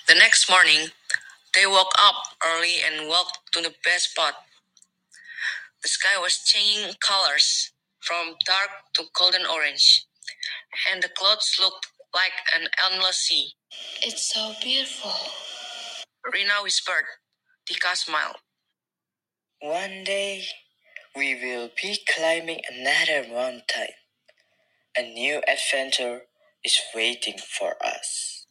The next morning, they woke up early and walked to the best spot. The sky was changing colors from dark to golden orange, and the clouds looked like an endless sea. It's so beautiful, Rina whispered. Tika smiled. One day, we will be climbing another mountain. A new adventure is waiting for us.